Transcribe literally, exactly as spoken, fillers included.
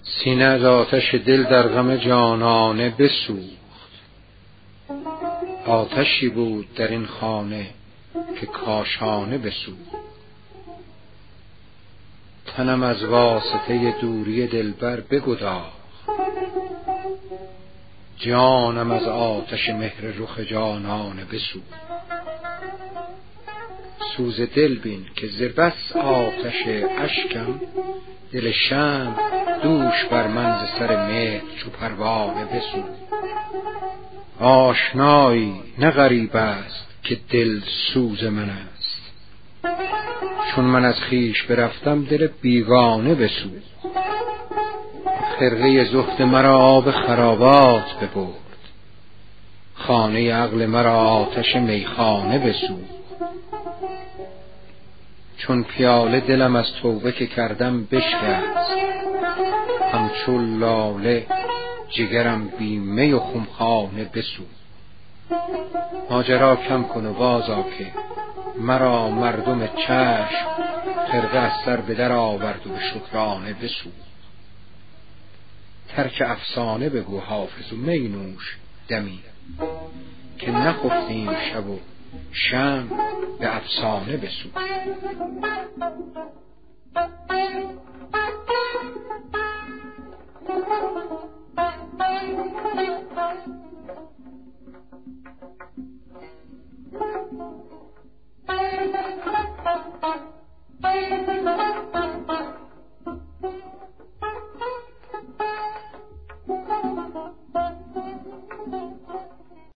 سینه از آتش دل در غم جانانه بسوخت. آتشی بود در این خانه که کاشانه بسوخت. تنم از واسطه دوری دلبر بگداخت. جانم از آتش مهر رخ جانانه بسوخت. سوز دل بین که ز بس آتش اشکم، دل شمع دوش بر من ز سر مهر چو پروانه بسوخت. آشنایی نه غریب است که دل سوز من است، چون من از خویش برفتم دل بیگانه بسوخت. خرقه زهد مرا آب خرابات ببرد، خانه عقل مرا آتش میخانه بسوخت. چون پیاله دلم از توبه که کردم بشکست، همچون لاله جگرم بی می و خمخانه بسوخت. ماجرا کم کن و بازآ که مرا مردم چشم، خرقه از سر به در آورد و به شکرانه بسوخت. ترک افسانه بگو حافظ و می نوش دمی، که نخفتیم شب و شمع به افسانه بسوخت.